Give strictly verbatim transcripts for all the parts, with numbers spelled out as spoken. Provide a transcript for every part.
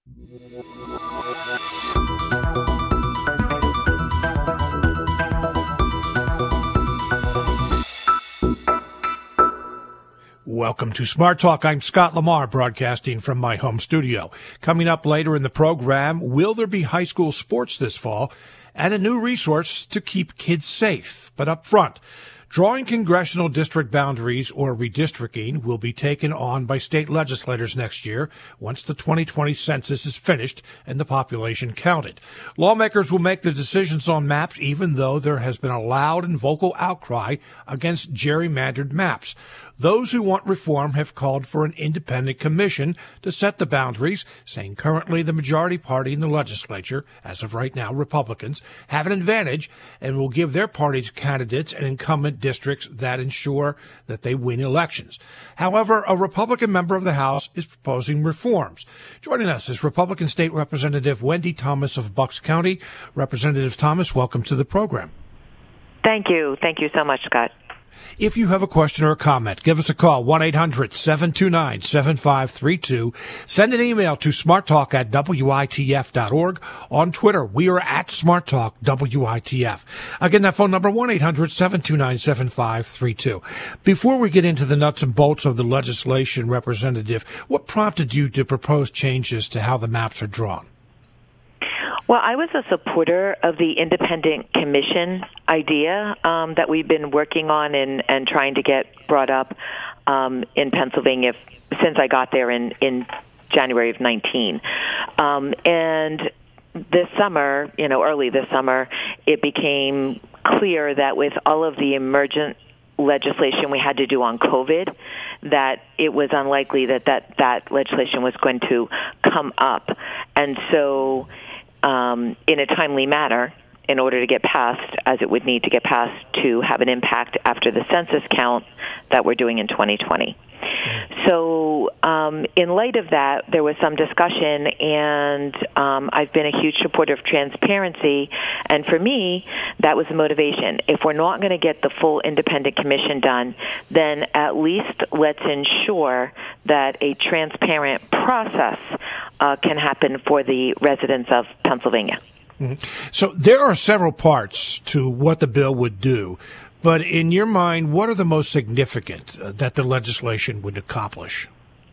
Welcome to Smart Talk. I'm Scott Lamar, broadcasting from my home studio. Coming up later in the program, will there be high school sports this fall? And a new resource to keep kids safe. But up front, drawing congressional district boundaries or redistricting will be taken on by state legislators next year once the twenty twenty census is finished and the population counted. Lawmakers will make the decisions on maps even though there has been a loud and vocal outcry against gerrymandered maps. Those who want reform have called for an independent commission to set the boundaries, saying currently the majority party in the legislature, as of right now Republicans, have an advantage and will give their party's candidates and incumbent districts that ensure that they win elections. However, a Republican member of the House is proposing reforms. Joining us is Republican State Representative Wendy Thomas of Bucks County. Representative Thomas, welcome to the program. Thank you. Thank you so much, Scott. If you have a question or a comment, give us a call, one eight hundred seven two nine seven five three two. Send an email to smarttalk at W I T F dot org. On Twitter, we are at SmartTalk W I T F. Again, that phone number, one eight hundred seven two nine seven five three two. Before we get into the nuts and bolts of the legislation, Representative, what prompted you to propose changes to how the maps are drawn? Well, I was a supporter of the independent commission idea um, that we've been working on and, and trying to get brought up um, in Pennsylvania since I got there in, in January of nineteen. Um, and this summer, you know, early this summer, it became clear that with all of the emergent legislation we had to do on COVID, that it was unlikely that that, that legislation was going to come up. And so Um, in a timely manner, in order to get passed, as it would need to get passed to have an impact after the census count that we're doing in twenty twenty. So um, in light of that, there was some discussion, and um, I've been a huge supporter of transparency, and for me, that was the motivation. If we're not going to get the full independent commission done, then at least let's ensure that a transparent process uh, can happen for the residents of Pennsylvania. Mm-hmm. So there are several parts to what the bill would do. But in your mind, what are the most significant uh, that the legislation would accomplish?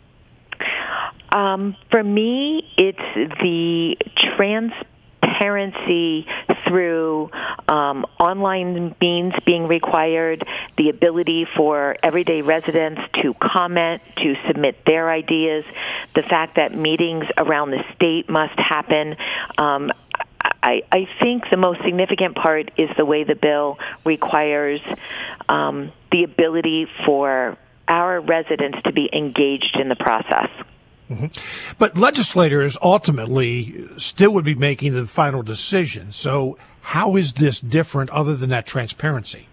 Um, for me, it's the transparency through um, online means being required, the ability for everyday residents to comment, to submit their ideas, the fact that meetings around the state must happen. Um, I, I think the most significant part is the way the bill requires um, the ability for our residents to be engaged in the process. Mm-hmm. But legislators ultimately still would be making the final decision. So how is this different other than that transparency?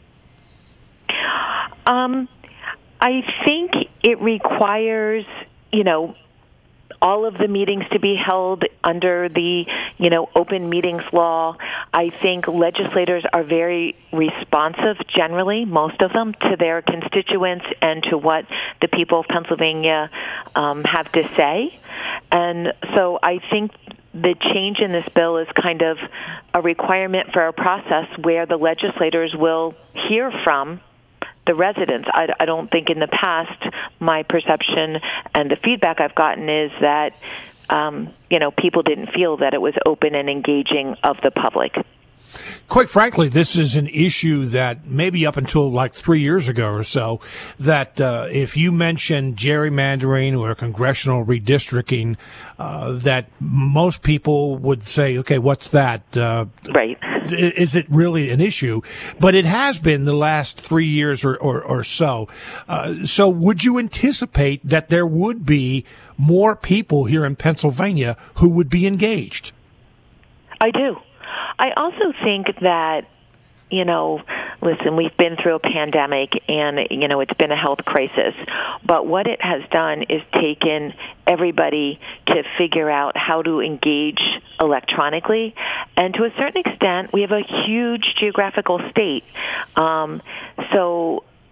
Um, I think it requires, you know, all of the meetings to be held under the, you know, open meetings law. I think legislators are very responsive, generally, most of them, to their constituents and to what the people of Pennsylvania um, have to say. And so I think the change in this bill is kind of a requirement for a process where the legislators will hear from the residents. I, I don't think in the past my perception and the feedback I've gotten is that, um, you know, people didn't feel that it was open and engaging of the public. Quite frankly, this is an issue that maybe up until like three years ago or so, that uh, if you mention gerrymandering or congressional redistricting, uh, that most people would say, okay, what's that? Uh, right. Is it really an issue? But it has been the last three years or, or, or so. Uh, so would you anticipate that there would be more people here in Pennsylvania who would be engaged? I do. I also think that, you know, listen, we've been through a pandemic and, you know, it's been a health crisis. But what it has done is taken everybody to figure out how to engage electronically. And to a certain extent, we have a huge geographical state. Um, so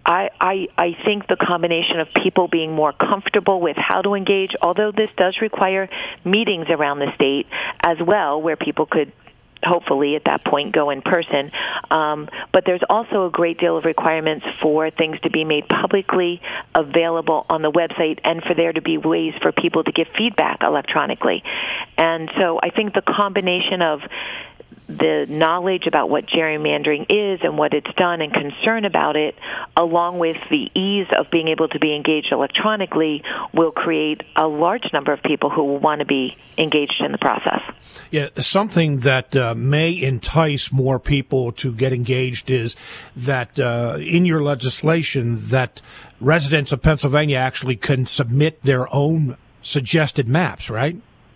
I, I, I think the combination of people being more comfortable with how to engage, although this does require meetings around the state as well, where people could hopefully at that point go in person. Um, but there's also a great deal of requirements for things to be made publicly available on the website and for there to be ways for people to give feedback electronically. And so I think the combination of the knowledge about what gerrymandering is and what it's done and concern about it, along with the ease of being able to be engaged electronically, will create a large number of people who will want to be engaged in the process. Yeah, something that uh, may entice more people to get engaged is that uh, in your legislation that residents of Pennsylvania actually can submit their own suggested maps, right?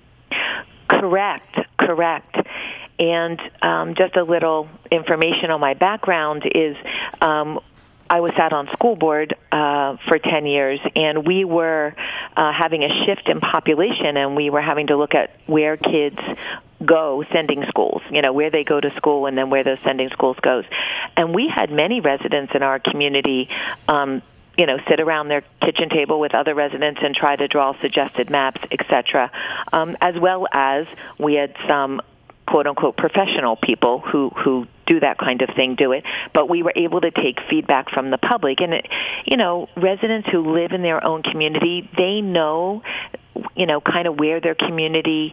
Correct, correct. And um, just a little information on my background is um, I was sat on school board uh, for ten years, and we were uh, having a shift in population, and we were having to look at where kids go sending schools, you know, where they go to school and then where those sending schools goes. And we had many residents in our community um, you know, sit around their kitchen table with other residents and try to draw suggested maps, et cetera, um, as well as we had some quote-unquote professional people who, who do that kind of thing do it, but we were able to take feedback from the public. And, it, you know, residents who live in their own community, they know, you know, kind of where their community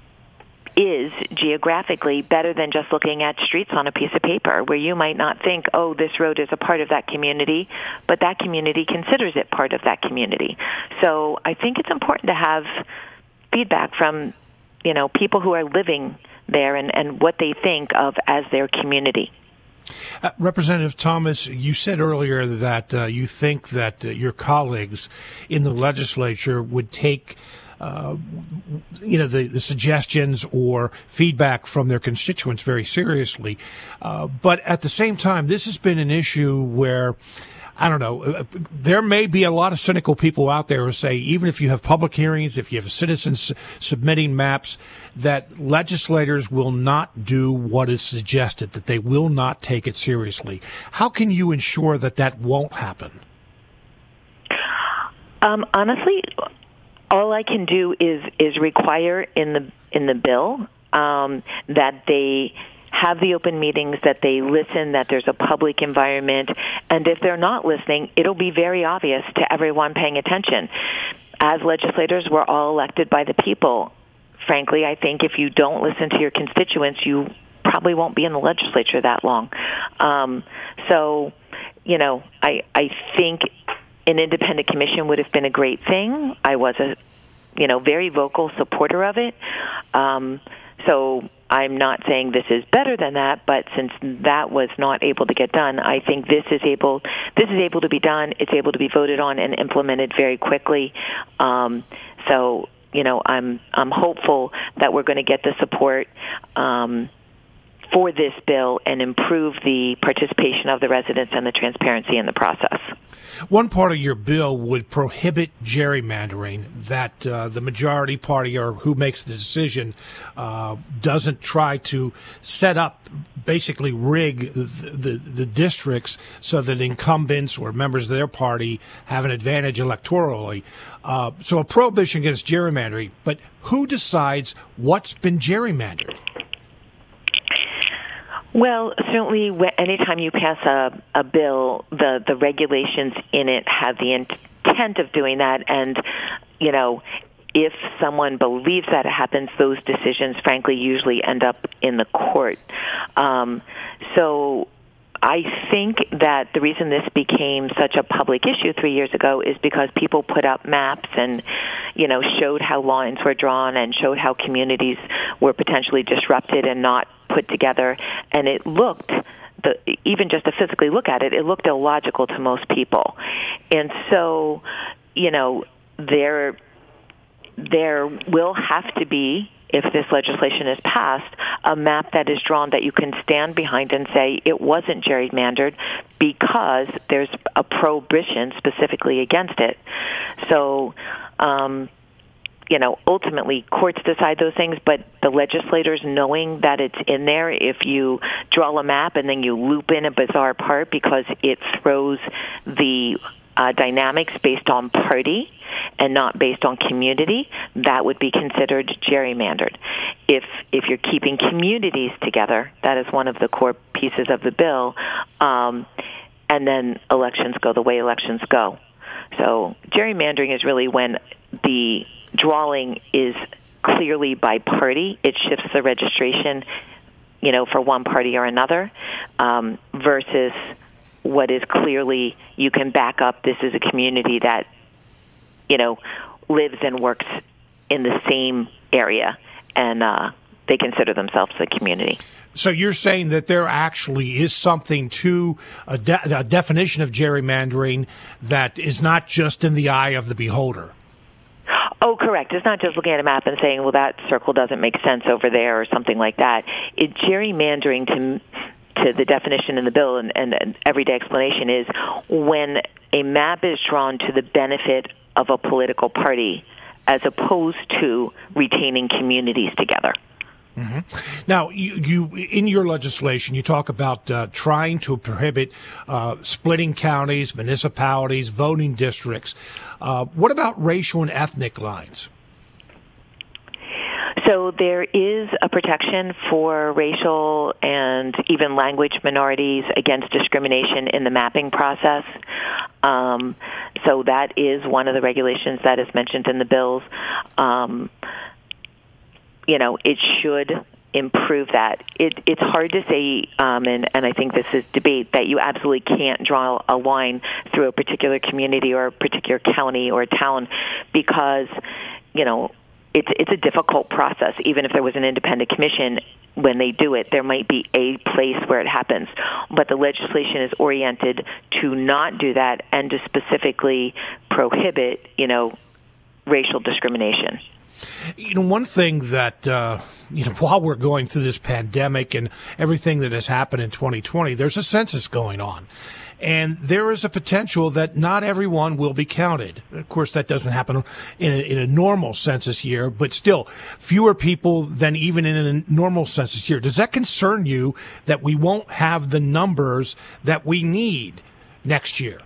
is geographically better than just looking at streets on a piece of paper, where you might not think, oh, this road is a part of that community, but that community considers it part of that community. So I think it's important to have feedback from, you know, people who are living there and, and what they think of as their community. Uh, Representative Thomas, you said earlier that uh, you think that uh, your colleagues in the legislature would take Uh, you know, the, the suggestions or feedback from their constituents very seriously. Uh, but at the same time, this has been an issue where, I don't know, uh, there may be a lot of cynical people out there who say, even if you have public hearings, if you have citizens submitting maps, that legislators will not do what is suggested, that they will not take it seriously. How can you ensure that that won't happen? Um, honestly, all I can do is is require in the in the bill um, that they have the open meetings, that they listen, that there's a public environment, and if they're not listening, it'll be very obvious to everyone paying attention. As legislators, we're all elected by the people. Frankly, I think if you don't listen to your constituents, you probably won't be in the legislature that long. Um, so, you know, I I think an independent commission would have been a great thing. I was a, you know, very vocal supporter of it. Um, so I'm not saying this is better than that, but since that was not able to get done, I think this is able, this is able to be done. It's able to be voted on and implemented very quickly. Um, so, you know, I'm, I'm hopeful that we're going to get the support, um, for this bill and improve the participation of the residents and the transparency in the process. One part of your bill would prohibit gerrymandering, that uh, the majority party or who makes the decision uh, doesn't try to set up, basically rig the, the, the districts so that incumbents or members of their party have an advantage electorally. Uh, so a prohibition against gerrymandering, but who decides what's been gerrymandered? Well, certainly anytime you pass a, a bill, the, the regulations in it have the intent of doing that. And, you know, if someone believes that it happens, those decisions, frankly, usually end up in the court. Um, so I think that the reason this became such a public issue three years ago is because people put up maps and, you know, showed how lines were drawn and showed how communities were potentially disrupted and not put together. And it looked, the, even just to physically look at it, it looked illogical to most people. And so, you know, there, there will have to be, if this legislation is passed, a map that is drawn that you can stand behind and say it wasn't gerrymandered because there's a prohibition specifically against it. So, um, you know, ultimately courts decide those things, but the legislators knowing that it's in there, if you draw a map and then you loop in a bizarre part because it throws the uh, dynamics based on party and not based on community, that would be considered gerrymandered. If if you're keeping communities together, that is one of the core pieces of the bill, um, and then elections go the way elections go. So gerrymandering is really when the drawing is clearly by party. It shifts the registration, you know, for one party or another, um, versus what is clearly you can back up. This is a community that, you know, lives and works in the same area, and uh, they consider themselves a community. So you're saying that there actually is something to a, de- a definition of gerrymandering that is not just in the eye of the beholder. Oh, correct. It's not just looking at a map and saying, well, that circle doesn't make sense over there or something like that. It gerrymandering to to the definition in the bill and, and, and everyday explanation is when a map is drawn to the benefit of a political party as opposed to retaining communities together. Mm-hmm. Now, you, you in your legislation, you talk about uh, trying to prohibit uh, splitting counties, municipalities, voting districts. Uh, what about racial and ethnic lines? So there is a protection for racial and even language minorities against discrimination in the mapping process. Um, so that is one of the regulations that is mentioned in the bills. Um, you know, it should improve that. It, it's hard to say, um, and, and I think this is debate, that you absolutely can't draw a line through a particular community or a particular county or town because, you know, it's it's a difficult process. Even if there was an independent commission, when they do it, there might be a place where it happens. But the legislation is oriented to not do that and to specifically prohibit, you know, racial discrimination. You know, one thing that, uh, you know, while we're going through this pandemic and everything that has happened in twenty twenty, there's a census going on. And there is a potential that not everyone will be counted. Of course, that doesn't happen in a, in a normal census year, but still fewer people than even in a normal census year. Does that concern you that we won't have the numbers that we need next year?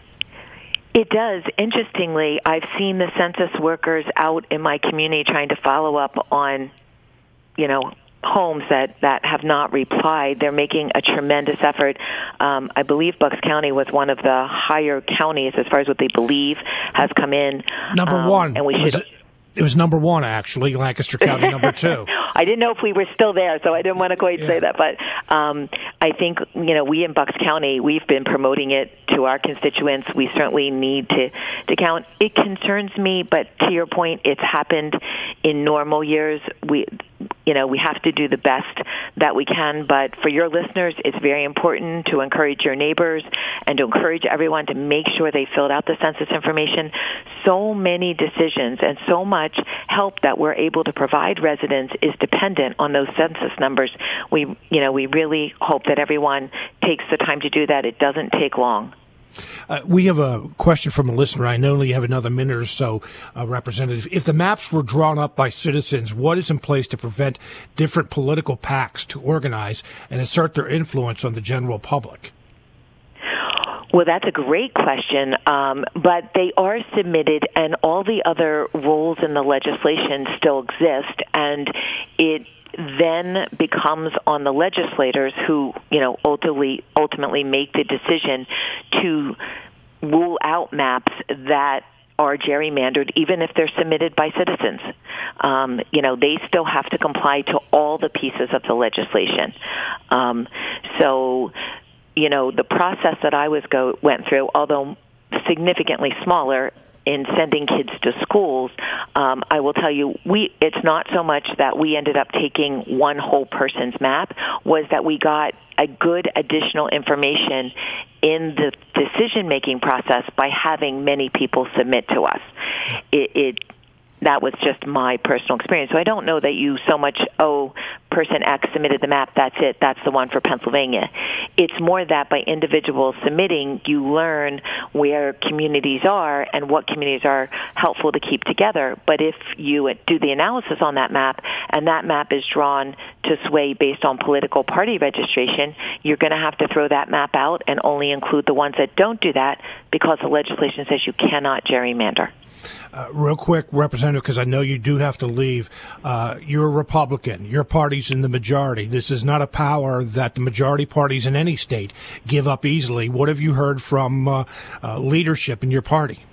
It does. Interestingly, I've seen the census workers out in my community trying to follow up on, you know, homes that, that have not replied. They're making a tremendous effort. Um, I believe Bucks County was one of the higher counties as far as what they believe has come in. Number um, one. And we it, should... was, it was number one, actually, Lancaster County number two. I didn't know if we were still there, so I didn't want to quite yeah. say that. But um, I think, you know, we in Bucks County, we've been promoting it to our constituents. We certainly need to, to count. It concerns me, but to your point, it's happened in normal years. We, you know, we have to do the best that we can. But for your listeners, it's very important to encourage your neighbors and to encourage everyone to make sure they filled out the census information. So many decisions and so much help that we're able to provide residents is dependent on those census numbers. We, you know, we really hope that everyone takes the time to do that. It doesn't take long. Uh, we have a question from a listener. I know you have another minute or so, uh, Representative. If the maps were drawn up by citizens, what is in place to prevent different political PACs to organize and assert their influence on the general public? Well, that's a great question, um, but they are submitted, and all the other rules in the legislation still exist, and it then becomes on the legislators who, you know, ultimately ultimately make the decision to rule out maps that are gerrymandered, even if they're submitted by citizens. Um, you know, they still have to comply to all the pieces of the legislation. Um, so, you know, the process that I was go went through, although significantly smaller, in sending kids to schools, um, I will tell you, we it's not so much that we ended up taking one whole person's map, was that we got a good additional information in the decision-making process by having many people submit to us. It, it that was just my personal experience. So I don't know that you so much, oh, person X submitted the map, that's it, that's the one for Pennsylvania. It's more that by individuals submitting, you learn where communities are and what communities are helpful to keep together. But if you do the analysis on that map, and that map is drawn to sway based on political party registration, you're going to have to throw that map out and only include the ones that don't do that because the legislation says you cannot gerrymander. Uh, real quick, Representative, because I know you do have to leave. Uh, you're a Republican. Your party's in the majority. This is not a power that the majority parties in any state give up easily. What have you heard from uh, uh, leadership in your party?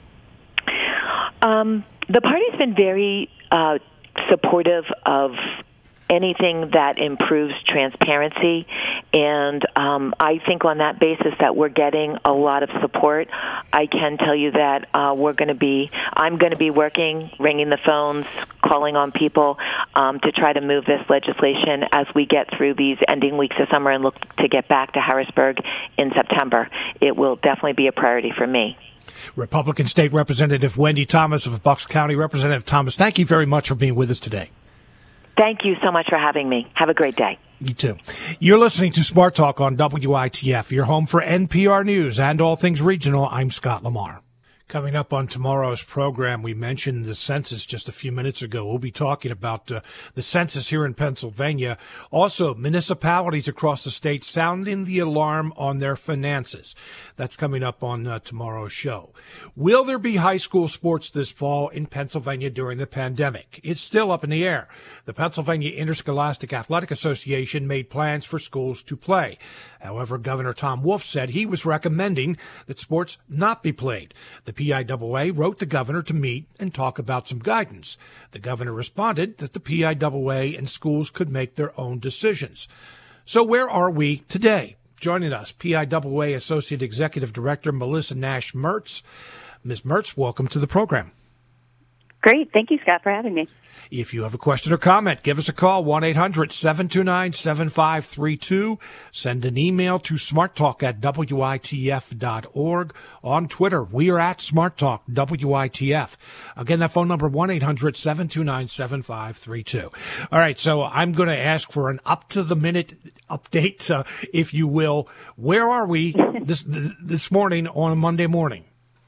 Um, the party's been very uh, supportive of anything that improves transparency, and um, I think on that basis that we're getting a lot of support. I can tell you that uh, we're going to be, I'm going to be working, ringing the phones, calling on people um, to try to move this legislation as we get through these ending weeks of summer and look to get back to Harrisburg in September. It will definitely be a priority for me. Republican State Representative Wendy Thomas of Bucks County. Representative Thomas, thank you very much for being with us today. Thank you so much for having me. Have a great day. You too. You're listening to Smart Talk on W I T F, your home for N P R News and all things regional. I'm Scott Lamar. Coming up on tomorrow's program, we mentioned the census just a few minutes ago. We'll be talking about uh, the census here in Pennsylvania. Also, municipalities across the state sounding the alarm on their finances. That's coming up on uh, tomorrow's show. Will there be high school sports this fall in Pennsylvania during the pandemic? It's still up in the air. The Pennsylvania Interscholastic Athletic Association made plans for schools to play. However, Governor Tom Wolf said he was recommending that sports not be played. The P I A A wrote the governor to meet and talk about some guidance. The governor responded that the P I A A and schools could make their own decisions. So where are we today? Joining us, P I A A Associate Executive Director Melissa Nash Mertz. Miz Mertz, welcome to the program. Great. Thank you, Scott, for having me. If you have a question or comment, give us a call, one eight hundred seven two nine seven five three two. Send an email to smarttalk at W I T F dot org. On Twitter, we are at SmartTalk W I T F. Again, that phone number, one eight hundred seven two nine seven five three two. All right, so I'm going to ask for an up-to-the-minute update, uh, if you will. Where are we this this morning on a Monday morning?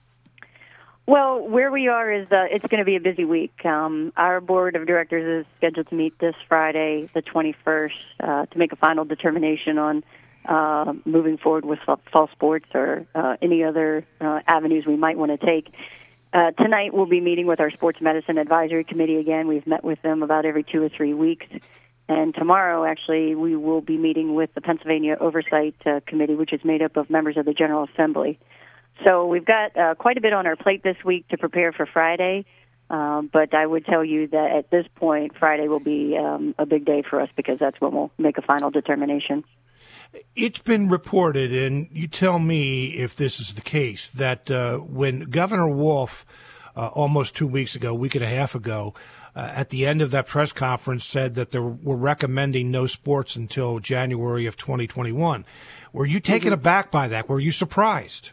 Well, where we are is uh, it's going to be a busy week. Um, our board of directors is scheduled to meet this Friday, the twenty-first, uh, to make a final determination on uh, moving forward with fall sports or uh, any other uh, avenues we might want to take. Uh, tonight we'll be meeting with our Sports Medicine Advisory Committee again. We've met with them about every two or three weeks. And tomorrow, actually, we will be meeting with the Pennsylvania Oversight uh, Committee, which is made up of members of the General Assembly. So we've got uh, quite a bit on our plate this week to prepare for Friday, um, but I would tell you that at this point, Friday will be um, a big day for us because that's when we'll make a final determination. It's been reported, and you tell me if this is the case, that uh, when Governor Wolf, uh, almost two weeks ago, a week and a half ago, uh, at the end of that press conference said that they were recommending no sports until January of twenty twenty-one. Were you taken mm-hmm. aback by that? Were you surprised?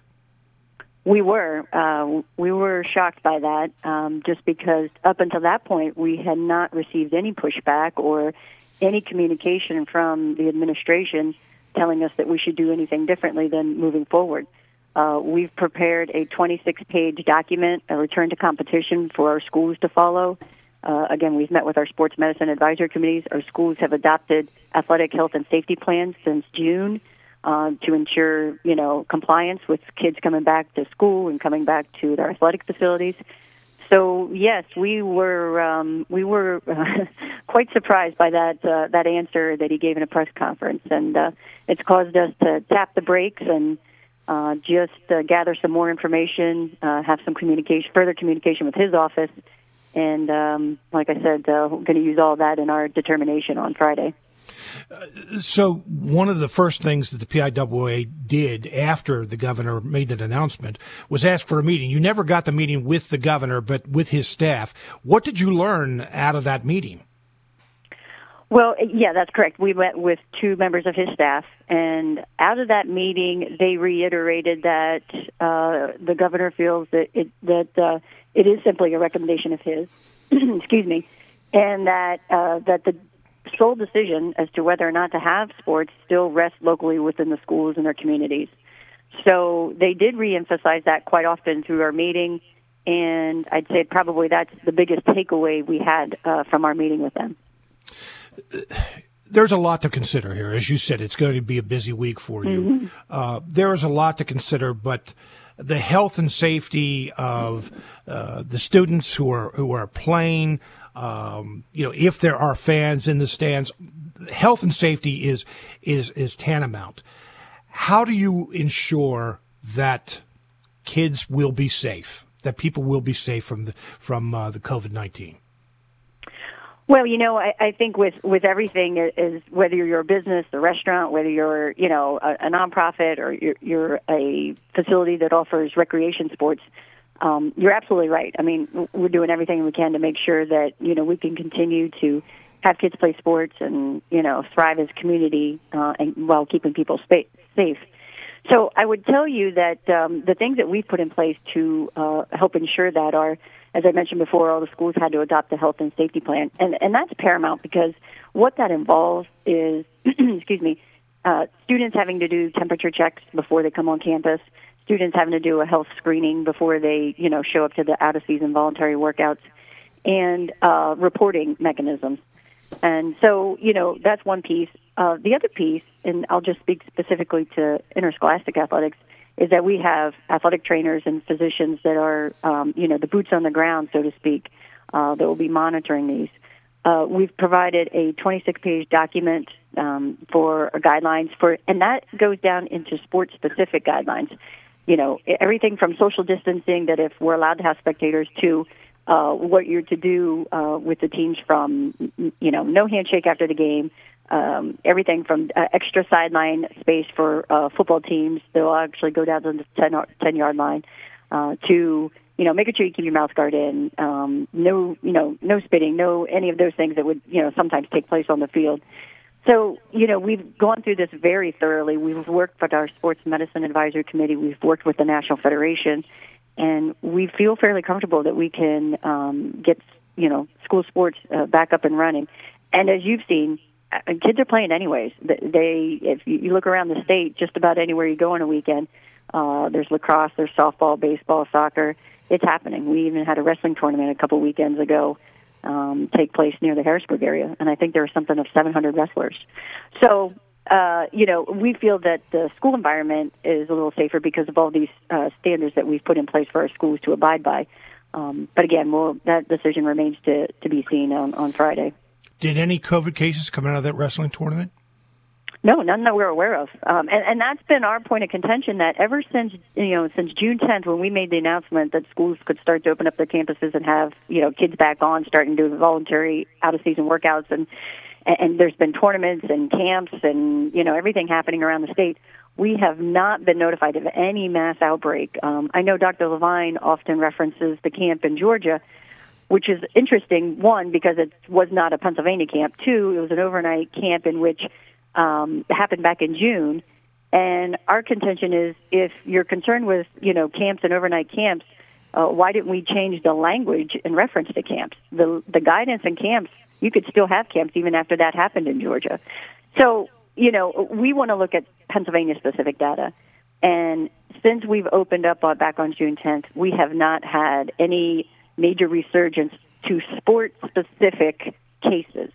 We were. Uh, we were shocked by that, um, just because up until that point, we had not received any pushback or any communication from the administration telling us that we should do anything differently than moving forward. Uh, we've prepared a twenty-six page document, a return to competition for our schools to follow. Uh, again, we've met with our sports medicine advisory committees. Our schools have adopted athletic health and safety plans since June. Uh, to ensure, you know, compliance with kids coming back to school and coming back to their athletic facilities. So yes, we were um, we were uh, quite surprised by that uh, that answer that he gave in a press conference, and uh, it's caused us to tap the brakes and uh, just uh, gather some more information, uh, have some communication, further communication with his office, and um, like I said, uh, we're going to use all that in our determination on Friday. Uh, so one of the first things that the P I A A did after the governor made that announcement was ask for a meeting. You never got the meeting with the governor, but with his staff. What did you learn out of that meeting? Well, yeah, that's correct. We met with two members of his staff, and out of that meeting, they reiterated that uh, the governor feels that it, that uh, it is simply a recommendation of his, excuse me, and that uh, that the sole decision as to whether or not to have sports still rests locally within the schools and their communities. So they did reemphasize that quite often through our meeting, and I'd say probably that's the biggest takeaway we had uh, from our meeting with them. There's a lot to consider here. As you said, it's going to be a busy week for you. Mm-hmm. Uh, there is a lot to consider, but the health and safety of uh, the students who are who are playing, um, you know, if there are fans in the stands, health and safety is is is tantamount. How do you ensure that kids will be safe, that people will be safe from the from uh, the COVID nineteen? Well, you know, I, I think with, with everything is whether you're a business, a restaurant, whether you're, you know, a, a nonprofit or you're, you're a facility that offers recreation sports, um, you're absolutely right. I mean, we're doing everything we can to make sure that, you know, we can continue to have kids play sports and, you know, thrive as a community uh, and while keeping people spa- safe. So I would tell you that um, the things that we've put in place to uh, help ensure that are, as I mentioned before, all the schools had to adopt a health and safety plan. And, and that's paramount because what that involves is, excuse me, uh, students having to do temperature checks before they come on campus, students having to do a health screening before they, you know, show up to the out-of-season voluntary workouts, and uh, reporting mechanisms. And so, you know, that's one piece. Uh, the other piece, and I'll just speak specifically to interscholastic athletics, is that we have athletic trainers and physicians that are, um, you know, the boots on the ground, so to speak, uh, that will be monitoring these. Uh, we've provided a twenty-six page document um, for guidelines for, and that goes down into sports-specific guidelines. You know, everything from social distancing, that if we're allowed to have spectators, to uh, what you're to do uh, with the teams from, you know, no handshake after the game, um, everything from uh, extra sideline space for uh, football teams. They'll actually go down to the ten-yard line uh, to, you know, making sure you keep your mouth guard in, um, no, you know, no spitting, no any of those things that would, you know, sometimes take place on the field. So, you know, we've gone through this very thoroughly. We've worked with our Sports Medicine Advisory Committee. We've worked with the National Federation. And we feel fairly comfortable that we can um, get, you know, school sports uh, back up and running. And as you've seen, uh, kids are playing anyways. They, if you look around the state, just about anywhere you go on a weekend, uh, there's lacrosse, there's softball, baseball, soccer. It's happening. We even had a wrestling tournament a couple weekends ago um, take place near the Harrisburg area, and I think there was something of seven hundred wrestlers. So, Uh, you know, we feel that the school environment is a little safer because of all these uh, standards that we've put in place for our schools to abide by. Um, but again, well, that decision remains to, to be seen on, on Friday. Did any COVID cases come out of that wrestling tournament? No, none that we're aware of. Um, and, and that's been our point of contention, that ever since, you know, since June tenth, when we made the announcement that schools could start to open up their campuses and have, you know, kids back on, starting to do voluntary out-of-season workouts, and and there's been tournaments and camps and, you know, everything happening around the state, we have not been notified of any mass outbreak. Um, I know Doctor Levine often references the camp in Georgia, which is interesting, one, because it was not a Pennsylvania camp. Two, it was an overnight camp in which um, it happened back in June. And our contention is, if you're concerned with, you know, camps and overnight camps, uh, why didn't we change the language in reference to camps? The, the guidance in camps, you could still have camps even after that happened in Georgia. So, you know, we want to look at Pennsylvania-specific data. And since we've opened up uh, back on June tenth, we have not had any major resurgence to sport-specific cases.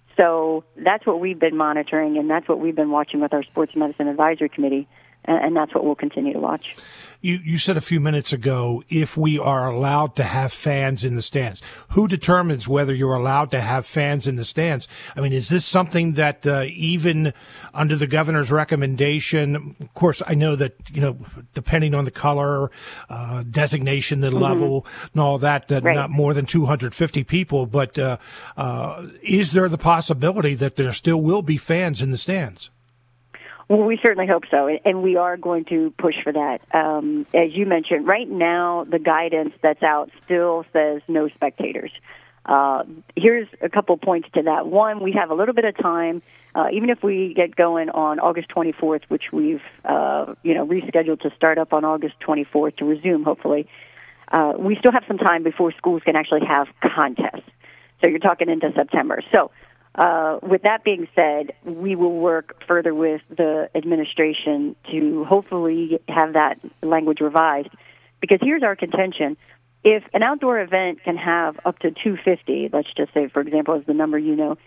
So that's what we've been monitoring, and that's what we've been watching with our Sports Medicine Advisory Committee, and, and that's what we'll continue to watch. You, you said a few minutes ago, if we are allowed to have fans in the stands. Who determines whether you're allowed to have fans in the stands? I mean, is this something that uh, even under the governor's recommendation, of course, I know that, you know, depending on the color, uh, designation, the mm-hmm. level, and all that, that right. not more than two hundred fifty people, but uh, uh, is there the possibility that there still will be fans in the stands? Well, we certainly hope so, and we are going to push for that. Um, as you mentioned, right now the guidance that's out still says no spectators. Uh, here's a couple points to that. One, we have a little bit of time, uh, even if we get going on August twenty-fourth, which we've uh, you know rescheduled to start up on August twenty-fourth to resume, hopefully. uh, we still have some time before schools can actually have contests. So you're talking into September. So uh, with that being said, we will work further with the administration to hopefully have that language revised. Because here's our contention. If an outdoor event can have up to two hundred fifty, let's just say, for example, is the number you know,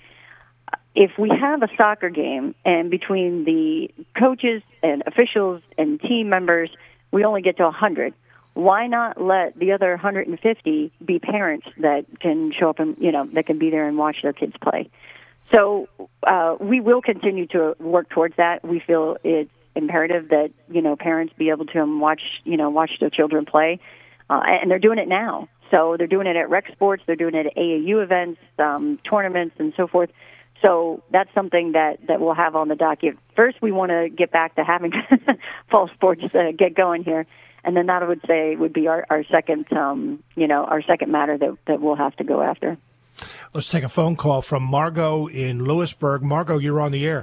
if we have a soccer game and between the coaches and officials and team members, we only get to one hundred, why not let the other one hundred fifty be parents that can show up and, you know, that can be there and watch their kids play? So uh, we will continue to work towards that. We feel it's imperative that, you know, parents be able to watch, you know, watch their children play. Uh, and they're doing it now. So they're doing it at rec sports, they're doing it at A A U events, um, tournaments, and so forth. So that's something that, that we'll have on the docket. First, we want to get back to having fall sports uh, get going here. And then that, I would say, would be our, our second, um, you know, our second matter that, that we'll have to go after. Let's take a phone call from Margot in Lewisburg. Margot, you're on the air.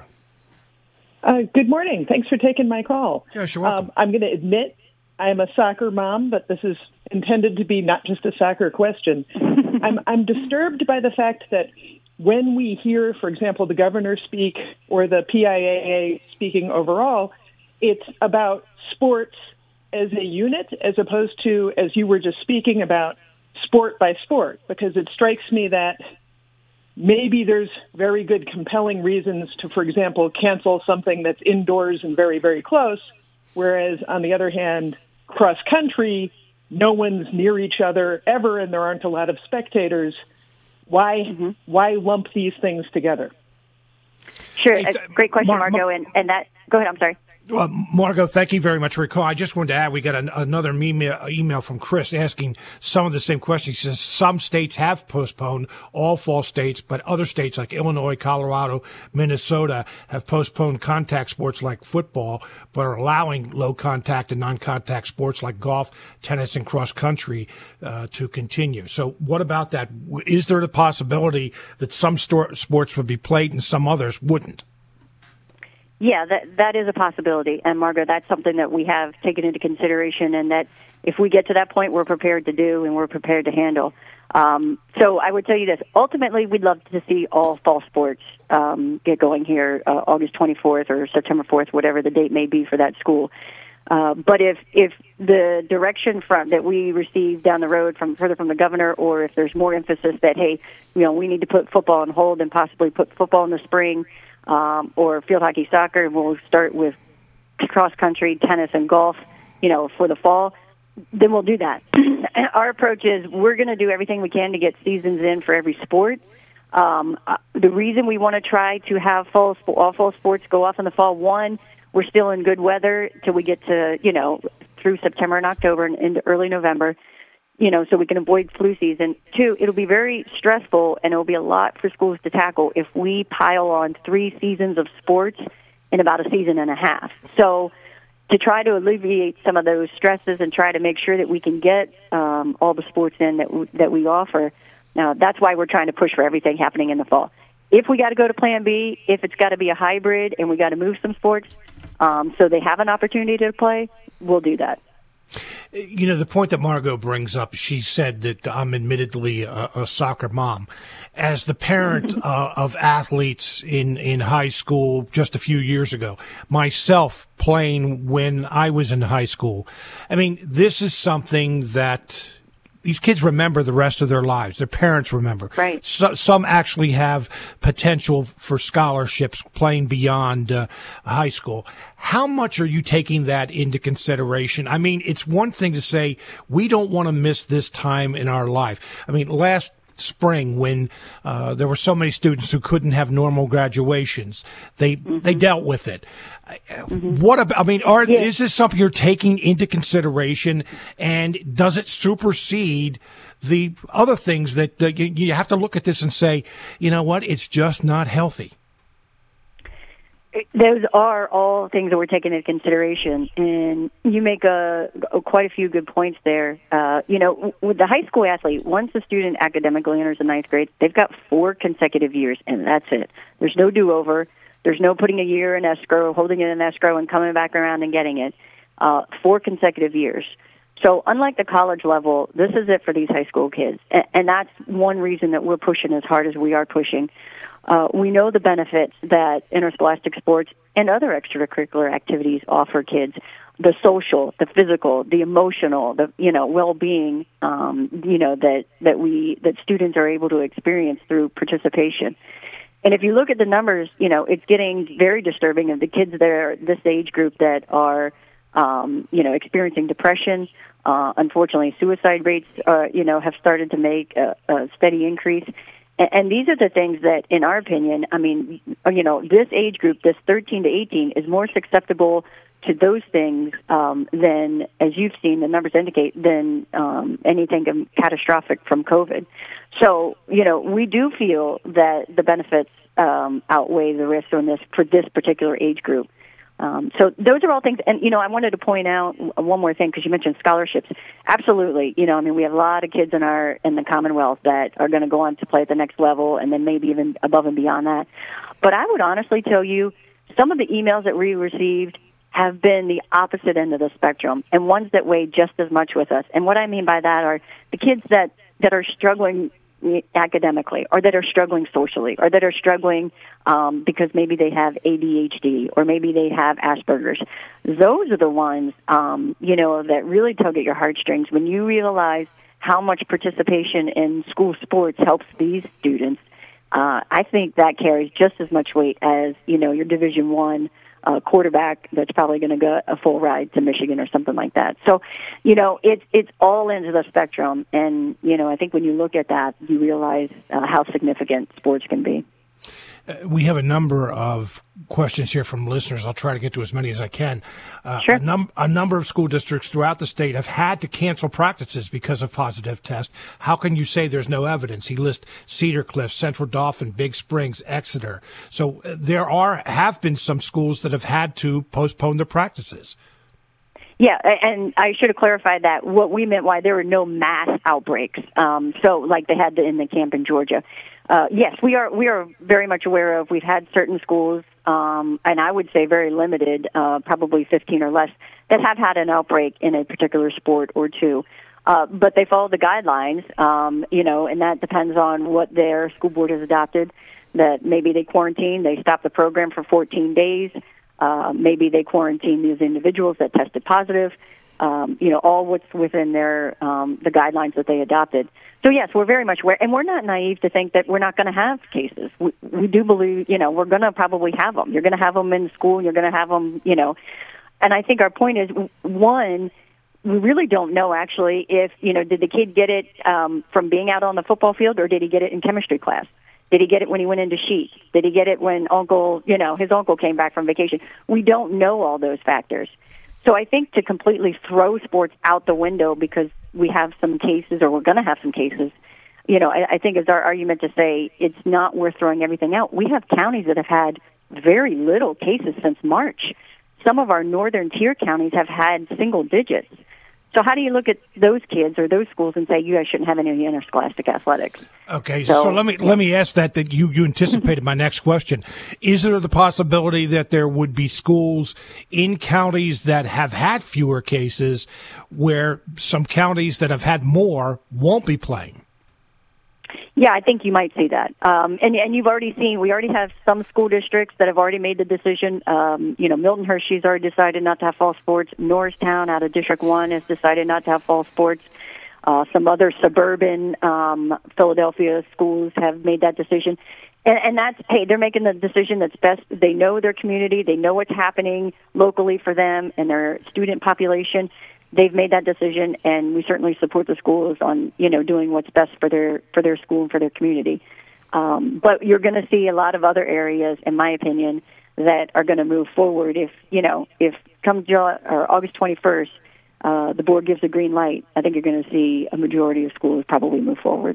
Uh, good morning. Thanks for taking my call. Yes, you're welcome. Um, I'm going to admit I am a soccer mom, but this is intended to be not just a soccer question. I'm, I'm disturbed by the fact that when we hear, for example, the governor speak or the P I A A speaking overall, it's about sports as a unit as opposed to, as you were just speaking about, sport by sport, because it strikes me that maybe there's very good, compelling reasons to, for example, cancel something that's indoors and very, very close, whereas, on the other hand, cross-country, no one's near each other ever, and there aren't a lot of spectators. Why mm-hmm. why lump these things together? Sure. Hey, a great question, Mar- Margo. Mar- and, and that, go ahead, I'm sorry. Well, Margo, thank you very much for your call. I just wanted to add, we got an, another email, email from Chris asking some of the same questions. He says some states have postponed, all fall states, but other states like Illinois, Colorado, Minnesota have postponed contact sports like football, but are allowing low-contact and non-contact sports like golf, tennis, and cross-country uh, to continue. So what about that? Is there the possibility that some sto- sports would be played and some others wouldn't? Yeah, that that is a possibility. And, Margo, that's something that we have taken into consideration and that if we get to that point, we're prepared to do and we're prepared to handle. Um, so I would tell you this. Ultimately, we'd love to see all fall sports um, get going here uh, August twenty-fourth or September fourth, whatever the date may be for that school. Uh, but if if the direction from that we receive down the road from further from the governor, or if there's more emphasis that, hey, you know, we need to put football on hold and possibly put football in the spring, Um, or field hockey, soccer, and we'll start with cross-country, tennis, and golf, you know, for the fall, then we'll do that. Our approach is we're going to do everything we can to get seasons in for every sport. Um, uh, the reason we want to try to have fall, all fall sports go off in the fall, one, we're still in good weather till we get to, you know, through September and October and into early November, you know, so we can avoid flu season. Two, it'll be very stressful, and it'll be a lot for schools to tackle if we pile on three seasons of sports in about a season and a half. So to try to alleviate some of those stresses and try to make sure that we can get um, all the sports in that, w- that we offer, now that's why we're trying to push for everything happening in the fall. If we got to go to Plan B, if it's got to be a hybrid and we got to move some sports um, so they have an opportunity to play, we'll do that. You know, the point that Margo brings up, she said that I'm admittedly a, a soccer mom. As the parent uh, of athletes in, in high school just a few years ago, myself playing when I was in high school, I mean, this is something that these kids remember the rest of their lives. Their parents remember. Right. So, some actually have potential for scholarships playing beyond uh, high school. How much are you taking that into consideration? I mean, it's one thing to say we don't want to miss this time in our life. I mean, last spring when uh, there were so many students who couldn't have normal graduations, they mm-hmm. they dealt with it. Mm-hmm. What about, I mean, are, yeah. is this something you're taking into consideration, and does it supersede the other things that, that you, you have to look at this and say, you know what, it's just not healthy? Those are all things that we're taking into consideration, and you make a, a quite a few good points there. Uh, you know, with the high school athlete, once a student academically enters the ninth grade, they've got four consecutive years, and that's it. There's no do-over. There's no putting a year in escrow, holding it in escrow, and coming back around and getting it. Uh, four consecutive years. So unlike the college level, this is it for these high school kids. And, and that's one reason that we're pushing as hard as we are pushing. Uh, we know the benefits that interscholastic sports and other extracurricular activities offer kids. The social, the physical, the emotional, the, you know, well-being, um, you know, that, that we, that students are able to experience through participation. And if you look at the numbers, you know, it's getting very disturbing of the kids that are this age group that are, um, you know, experiencing depression. Uh, unfortunately, suicide rates, uh, you know, have started to make a, a steady increase. And, and these are the things that, in our opinion, I mean, you know, this age group, this thirteen to eighteen, is more susceptible to those things um, than, as you've seen, the numbers indicate, than um, anything catastrophic from COVID. So, you know, we do feel that the benefits um, outweigh the risks on this for this particular age group. Um, so those are all things, and, you know, I wanted to point out one more thing, because you mentioned scholarships. Absolutely. You know, I mean, we have a lot of kids in our, in the Commonwealth that are going to go on to play at the next level, and then maybe even above and beyond that. But I would honestly tell you, some of the emails that we received have been the opposite end of the spectrum, and ones that weigh just as much with us. And what I mean by that are the kids that, that are struggling academically, or that are struggling socially, or that are struggling um, because maybe they have A D H D, or maybe they have Asperger's. Those are the ones, um, you know, that really tug at your heartstrings when you realize how much participation in school sports helps these students. Uh, I think that carries just as much weight as, you know, your Division One uh, quarterback that's probably going to go a full ride to Michigan or something like that. So, you know, it's it's all ends of the spectrum, and you know, I think when you look at that, you realize uh, how significant sports can be. Uh, we have a number of questions here from listeners. I'll try to get to as many as I can. Uh, sure. A, num- a number of school districts throughout the state have had to cancel practices because of positive tests. How can you say there's no evidence? He lists Cedar Cliff, Central Dauphin, Big Springs, Exeter. So uh, there are have been some schools that have had to postpone their practices. Yeah, and I should have clarified that. What we meant why there were no mass outbreaks. Um, so, like they had in the camp in Georgia. Uh, yes, we are. We are very much aware of. We've had certain schools, um, and I would say very limited, uh, probably fifteen or less, that have had an outbreak in a particular sport or two. Uh, but they follow the guidelines, um, you know, and that depends on what their school board has adopted. That maybe they quarantine, they stop the program for fourteen days. Uh, maybe they quarantine these individuals that tested positive. Um, you know, all what's within their um, the guidelines that they adopted. So yes, we're very much aware, and we're not naive to think that we're not going to have cases. We, we do believe, you know, we're going to probably have them. You're going to have them in school. You're going to have them, you know. And I think our point is, one, we really don't know actually if, you know, did the kid get it um, from being out on the football field, or did he get it in chemistry class? Did he get it when he went into sheet? Did he get it when uncle, you know, his uncle came back from vacation? We don't know all those factors. So I think to completely throw sports out the window because we have some cases, or we're going to have some cases, you know, I, I think is our argument to say it's not worth throwing everything out. We have counties that have had very little cases since March. Some of our northern tier counties have had single digits. So how do you look at those kids or those schools and say you guys shouldn't have any interscholastic athletics? Okay, so, so let me yeah. let me ask that. That you you anticipated my next question. Is there the possibility that there would be schools in counties that have had fewer cases, where some counties that have had more won't be playing? Yeah, I think you might see that. Um, and, and you've already seen, we already have some school districts that have already made the decision. Um, you know, Milton Hershey's already decided not to have fall sports. Norristown out of District one has decided not to have fall sports. Uh, some other suburban um, Philadelphia schools have made that decision. And, and that's, hey, they're making the decision that's best. They know their community. They know what's happening locally for them and their student population. They've made that decision, and we certainly support the schools on, you know, doing what's best for their for their school and for their community. Um, but you're going to see a lot of other areas, in my opinion, that are going to move forward. If you know, if come July, or August twenty-first, uh, the board gives a green light, I think you're going to see a majority of schools probably move forward.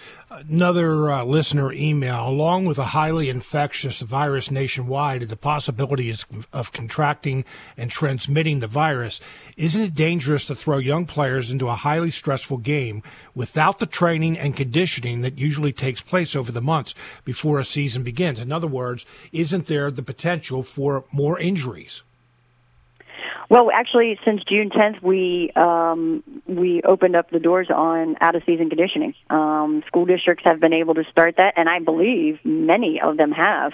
Another uh, listener email, along with a highly infectious virus nationwide and the possibilities of contracting and transmitting the virus, isn't it dangerous to throw young players into a highly stressful game without the training and conditioning that usually takes place over the months before a season begins? In other words, isn't there the potential for more injuries? Well, actually, since June tenth, we um, we opened up the doors on out-of-season conditioning. Um, school districts have been able to start that, and I believe many of them have.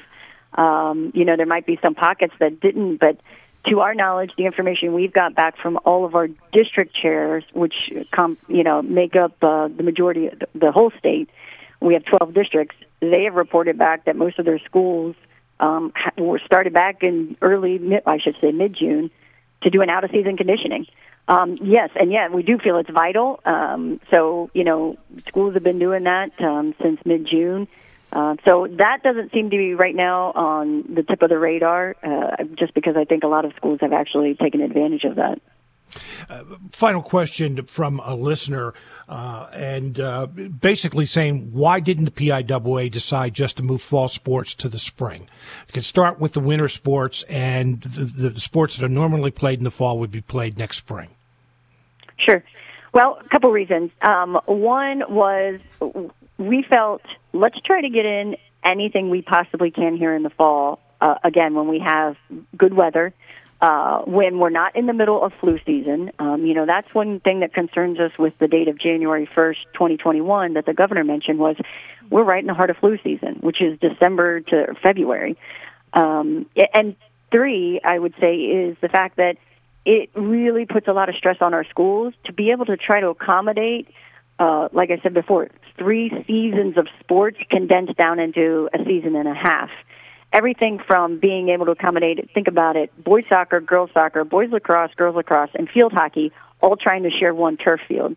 Um, you know, there might be some pockets that didn't, but to our knowledge, the information we've got back from all of our district chairs, which com- you know make up uh, the majority of the, the whole state, we have twelve districts. They have reported back that most of their schools um, were started back in early, I should say, mid-June, to do an out-of-season conditioning. Um, yes, and yeah, we do feel it's vital. Um, so, you know, schools have been doing that um, since mid-June. Uh, so that doesn't seem to be right now on the tip of the radar, uh, just because I think a lot of schools have actually taken advantage of that. Uh, final question from a listener, uh, and uh, basically saying, why didn't the P I A A decide just to move fall sports to the spring? You could start with the winter sports, and the, the sports that are normally played in the fall would be played next spring. Sure. Well, a couple reasons. Um, one was we felt, let's try to get in anything we possibly can here in the fall, uh, again, when we have good weather. Uh, when we're not in the middle of flu season. Um, you know, that's one thing that concerns us with the date of January first, twenty twenty-one that the governor mentioned was we're right in the heart of flu season, which is December to February. Um, and three, I would say, is the fact that it really puts a lot of stress on our schools to be able to try to accommodate, uh, like I said before, three seasons of sports condensed down into a season and a half. Everything from being able to accommodate, think about it, boys soccer, girls soccer, boys lacrosse, girls lacrosse, and field hockey, all trying to share one turf field.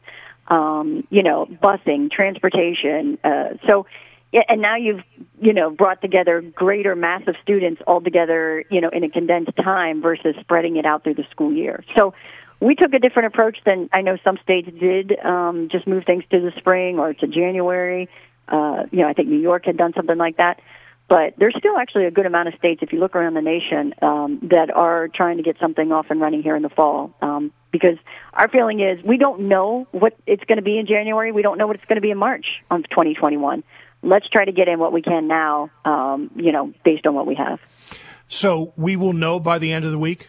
Um, you know, busing, transportation. Uh, so, yeah, and now you've, you know, brought together greater mass of students all together, you know, in a condensed time versus spreading it out through the school year. So we took a different approach than I know some states did, um, just move things to the spring or to January. Uh, you know, I think New York had done something like that. But there's still actually a good amount of states, if you look around the nation, um, that are trying to get something off and running here in the fall. Um, because our feeling is we don't know what it's going to be in January. We don't know what it's going to be in March of twenty twenty-one. Let's try to get in what we can now, um, you know, based on what we have. So we will know by the end of the week?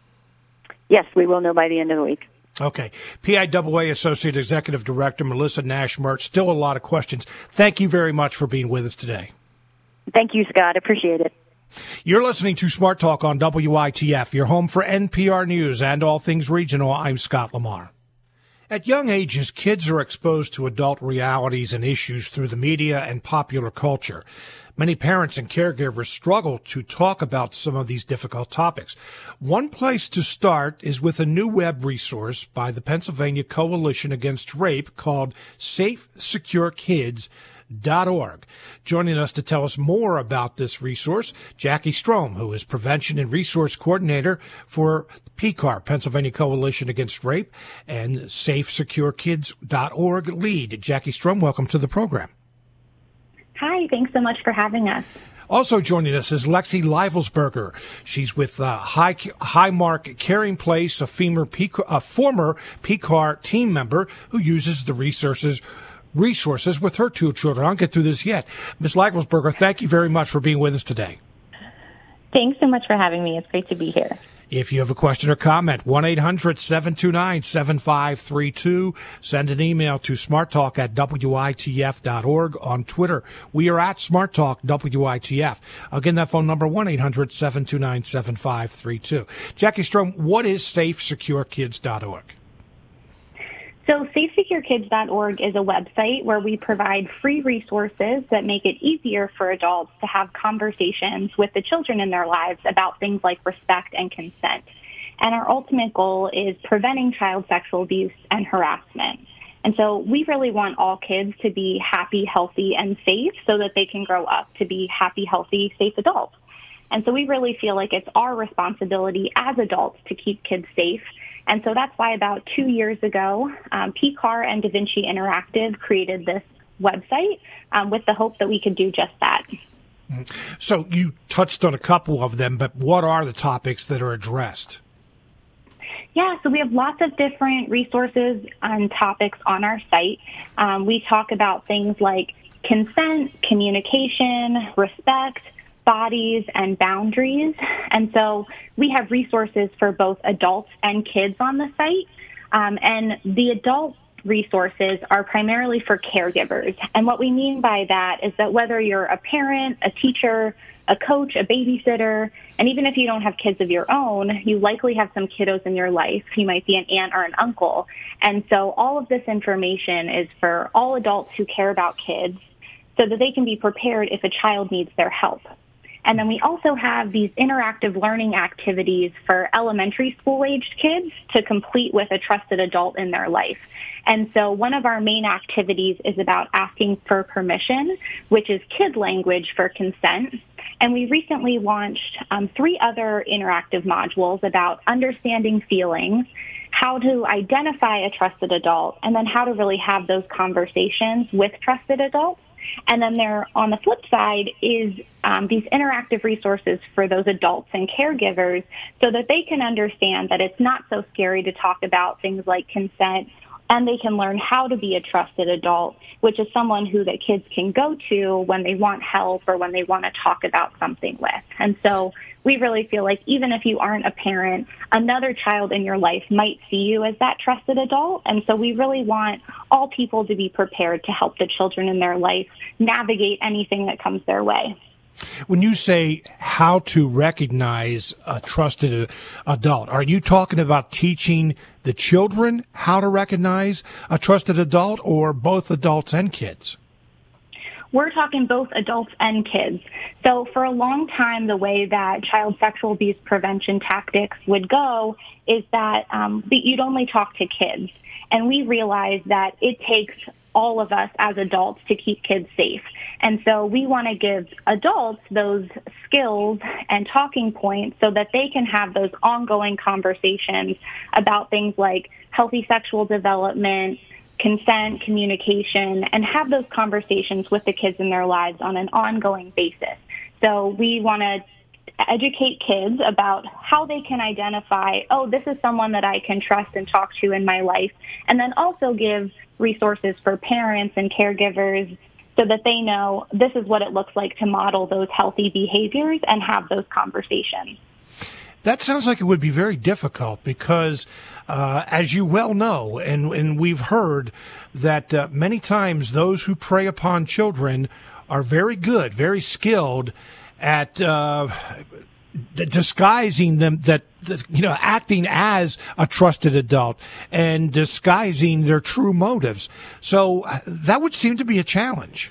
Yes, we will know by the end of the week. Okay. P I A A Associate Executive Director Melissa Nash-Mertz, still a lot of questions. Thank you very much for being with us today. Thank you, Scott. Appreciate it. You're listening to Smart Talk on W I T F, your home for N P R News and all things regional. I'm Scott Lamar. At young ages, kids are exposed to adult realities and issues through the media and popular culture. Many parents and caregivers struggle to talk about some of these difficult topics. One place to start is with a new web resource by the Pennsylvania Coalition Against Rape called Safe Secure Kids dot org. Joining us to tell us more about this resource, Jackie Strom, who is Prevention and Resource Coordinator for P C A R, Pennsylvania Coalition Against Rape, and Safe Secure Kids dot org lead. Jackie Strom, welcome to the program. Hi, thanks so much for having us. Also joining us is Lexi Livelsberger. She's with uh, High, Highmark Caring Place, a, former P C A R, a former P C A R team member who uses the resources resources with her two children. I'll get through this yet. Miz Livelsberger, thank you very much for being with us today. Thanks so much for having me. It's great to be here. If you have a question or comment, one eight hundred seven two nine seven five three two. Send an email to smarttalk at W I T F dot org. On Twitter, we are at SmartTalk W I T F. Again, that phone number, one eight hundred seven two nine seven five three two. Jackie Strom, what is Safe Secure Kids dot org? So Safe Secure Kids dot org is a website where we provide free resources that make it easier for adults to have conversations with the children in their lives about things like respect and consent. And our ultimate goal is preventing child sexual abuse and harassment. And so we really want all kids to be happy, healthy, and safe so that they can grow up to be happy, healthy, safe adults. And so we really feel like it's our responsibility as adults to keep kids safe. And so that's why about two years ago, um, P C A R and Da Vinci Interactive created this website um, with the hope that we could do just that. So you touched on a couple of them, but what are the topics that are addressed? Yeah, so we have lots of different resources and topics on our site. Um, we talk about things like consent, communication, respect, bodies, and boundaries. And so we have resources for both adults and kids on the site. Um, and the adult resources are primarily for caregivers. And what we mean by that is that whether you're a parent, a teacher, a coach, a babysitter, and even if you don't have kids of your own, you likely have some kiddos in your life. You might be an aunt or an uncle. And so all of this information is for all adults who care about kids so that they can be prepared if a child needs their help. And then we also have these interactive learning activities for elementary school-aged kids to complete with a trusted adult in their life. And so one of our main activities is about asking for permission, which is kid language for consent. And we recently launched um, three other interactive modules about understanding feelings, how to identify a trusted adult, and then how to really have those conversations with trusted adults. And then there, on the flip side, is um, these interactive resources for those adults and caregivers so that they can understand that it's not so scary to talk about things like consent, and they can learn how to be a trusted adult, which is someone who the kids can go to when they want help or when they want to talk about something with. And so we really feel like even if you aren't a parent, another child in your life might see you as that trusted adult. And so we really want all people to be prepared to help the children in their life navigate anything that comes their way. When you say how to recognize a trusted adult, are you talking about teaching the children how to recognize a trusted adult, or both adults and kids? We're talking both adults and kids. So for a long time, the way that child sexual abuse prevention tactics would go is that um, you'd only talk to kids. And we realized that it takes all of us as adults to keep kids safe. And so we want to give adults those skills and talking points so that they can have those ongoing conversations about things like healthy sexual development, consent, communication, and have those conversations with the kids in their lives on an ongoing basis. So we want to educate kids about how they can identify, oh, this is someone that I can trust and talk to in my life, and then also give resources for parents and caregivers so that they know this is what it looks like to model those healthy behaviors and have those conversations. That sounds like it would be very difficult because, uh, as you well know, and, and we've heard that uh, many times those who prey upon children are very good, very skilled at uh, disguising them, that, that, you know, acting as a trusted adult and disguising their true motives. So uh, that would seem to be a challenge.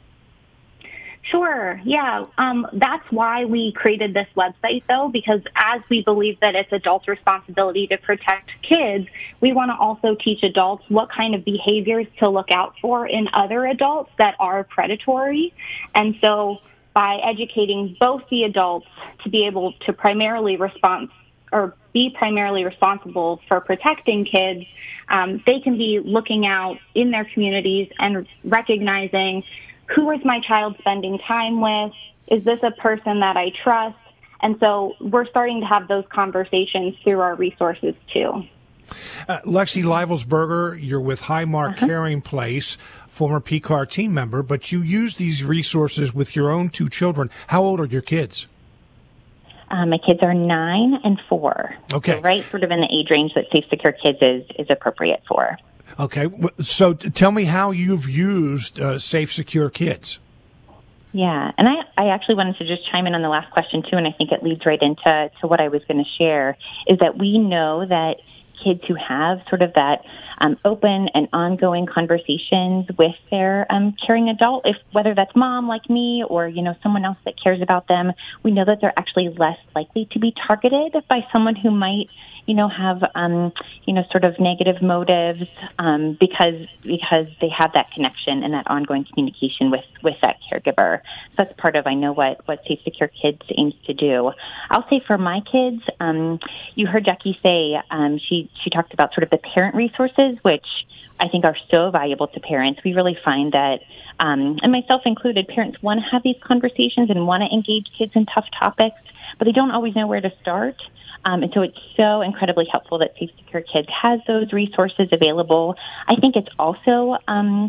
Sure. Yeah. Um, that's why we created this website, though, because as we believe that it's adults' responsibility to protect kids, we want to also teach adults what kind of behaviors to look out for in other adults that are predatory. And so by educating both the adults to be able to primarily respond or be primarily responsible for protecting kids, um, they can be looking out in their communities and recognizing, who is my child spending time with? Is this a person that I trust? And so we're starting to have those conversations through our resources, too. Uh, Lexi Livelsberger, you're with Highmark uh-huh. Caring Place, former P C A R team member, but you use these resources with your own two children. How old are your kids? Um, my kids are nine and four. Okay. So right sort of in the age range that Safe Secure Kids is, is appropriate for. Okay. So tell me how you've used uh, Safe Secure Kids. Yeah, and I, I actually wanted to just chime in on the last question, too, and I think it leads right into to what I was going to share, is that we know that kids who have sort of that um, open and ongoing conversations with their um, caring adult, if whether that's mom like me or, you know, someone else that cares about them, we know that they're actually less likely to be targeted by someone who might, you know, have, um, you know, sort of negative motives um, because because they have that connection and that ongoing communication with, with that caregiver. So that's part of, I know, what, what Safe Secure Kids aims to do. I'll say for my kids, um, you heard Jackie say, um, she, she talked about sort of the parent resources, which I think are so valuable to parents. We really find that, um, and myself included, parents want to have these conversations and want to engage kids in tough topics, but they don't always know where to start. Um, and so it's so incredibly helpful that Safe Secure Kids has those resources available. I think it's also um,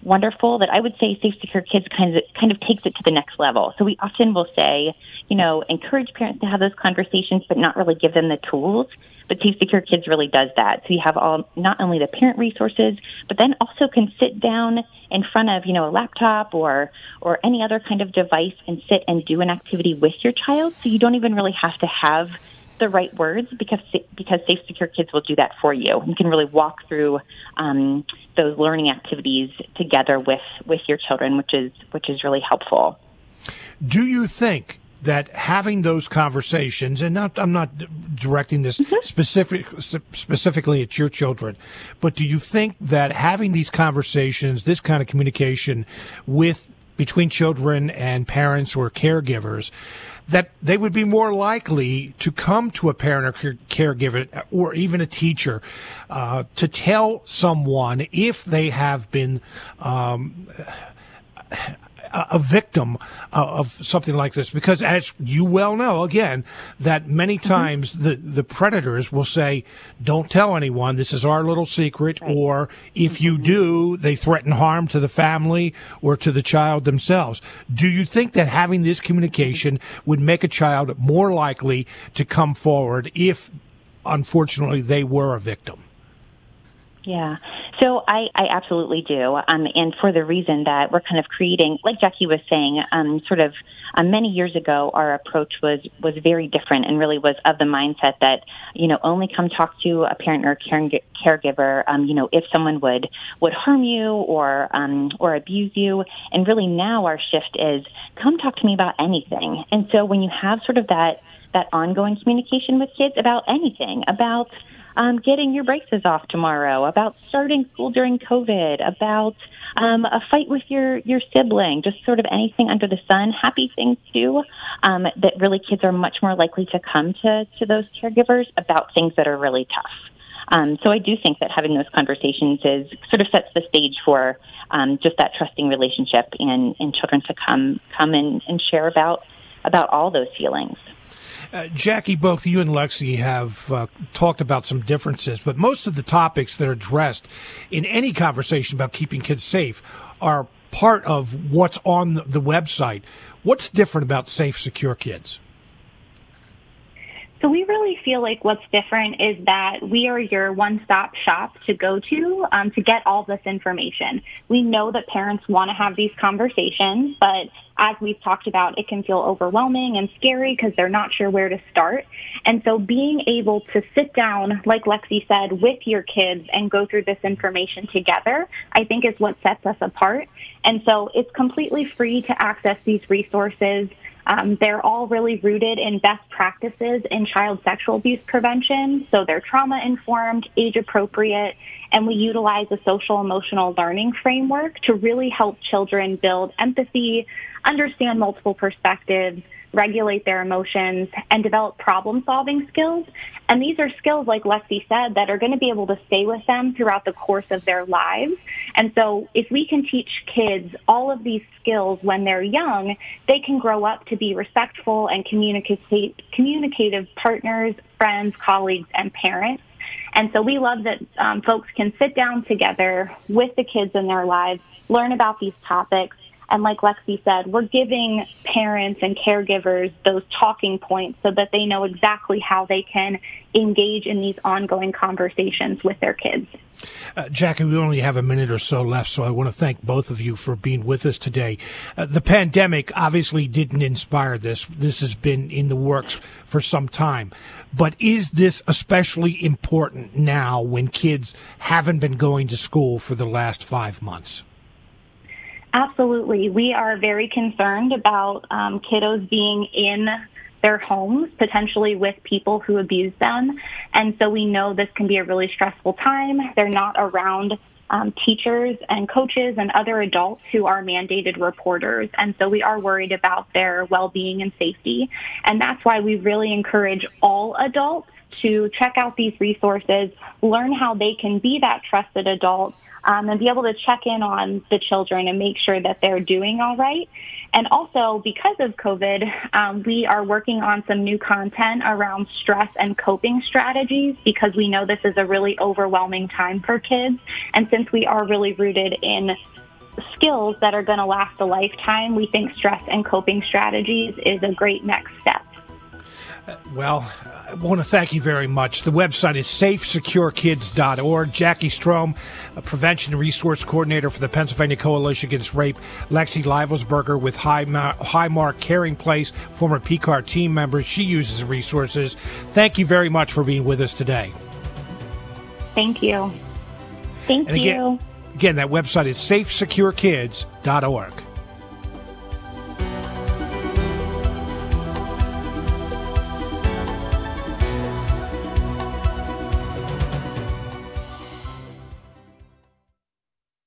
wonderful that I would say Safe Secure Kids kind of kind of takes it to the next level. So we often will say, you know, encourage parents to have those conversations, but not really give them the tools. But Safe Secure Kids really does that. So you have all not only the parent resources, but then also can sit down in front of, you know, a laptop or or any other kind of device and sit and do an activity with your child. So you don't even really have to have the right words because because Safe Secure Kids will do that for you. You can really walk through um, those learning activities together with, with your children, which is which is really helpful. Do you think that having those conversations, and not, I'm not directing this mm-hmm. specific, specifically at your children, but do you think that having these conversations, this kind of communication with between children and parents or caregivers, that they would be more likely to come to a parent or caregiver or even a teacher uh, to tell someone if they have been um, a victim of something like this? Because as you well know, again, that many times mm-hmm. the, the predators will say, don't tell anyone, this is our little secret, right. or if mm-hmm. you do, they threaten harm to the family or to the child themselves. Do you think that having this communication would make a child more likely to come forward if, unfortunately, they were a victim? Yeah, so I, I absolutely do, um, and for the reason that we're kind of creating, like Jackie was saying, um, sort of uh, many years ago, our approach was, was very different and really was of the mindset that, you know, only come talk to a parent or a care, caregiver, um, you know, if someone would, would harm you or um, or abuse you, and really now our shift is come talk to me about anything. And so when you have sort of that, that ongoing communication with kids about anything, about Um, getting your braces off tomorrow, about starting school during COVID, about um, a fight with your, your sibling, just sort of anything under the sun, happy things too, um, that really kids are much more likely to come to, to those caregivers about things that are really tough. Um, so I do think that having those conversations is sort of sets the stage for um, just that trusting relationship and, and children to come come and, and share about about all those feelings. Uh, Jackie, both you and Lexi have uh, talked about some differences, but most of the topics that are addressed in any conversation about keeping kids safe are part of what's on the website. What's different about Safe Secure Kids? So we really feel like what's different is that we are your one-stop shop to go to um, to get all this information. We know that parents want to have these conversations, but as we've talked about, it can feel overwhelming and scary because they're not sure where to start. And so being able to sit down, like Lexi said, with your kids and go through this information together, I think is what sets us apart. And so it's completely free to access these resources. Um, they're all really rooted in best practices in child sexual abuse prevention. So they're trauma-informed, age-appropriate, and we utilize a social-emotional learning framework to really help children build empathy, understand multiple perspectives, regulate their emotions, and develop problem-solving skills. And these are skills, like Lexi said, that are going to be able to stay with them throughout the course of their lives. And so if we can teach kids all of these skills when they're young, they can grow up to be respectful and communicate, communicative partners, friends, colleagues, and parents. And so we love that um, folks can sit down together with the kids in their lives, learn about these topics. And like Lexi said, we're giving parents and caregivers those talking points so that they know exactly how they can engage in these ongoing conversations with their kids. Uh, Jackie, we only have a minute or so left, so I want to thank both of you for being with us today. Uh, the pandemic obviously didn't inspire this. This has been in the works for some time. But is this especially important now when kids haven't been going to school for the last five months? Absolutely. We are very concerned about um, kiddos being in their homes, potentially with people who abuse them. And so we know this can be a really stressful time. They're not around um, teachers and coaches and other adults who are mandated reporters. And so we are worried about their well-being and safety. And that's why we really encourage all adults to check out these resources, learn how they can be that trusted adult, Um, and be able to check in on the children and make sure that they're doing all right. And also, because of COVID, um, we are working on some new content around stress and coping strategies because we know this is a really overwhelming time for kids. And since we are really rooted in skills that are going to last a lifetime, we think stress and coping strategies is a great next step. Well, I want to thank you very much. The website is safe secure kids dot org. Jackie Strom, a prevention resource coordinator for the Pennsylvania Coalition Against Rape. Lexi Livelsberger with Highmark Caring Place, former P C A R team member. She uses the resources. Thank you very much for being with us today. Thank you. Thank and again, you. Again, that website is safe secure kids dot org.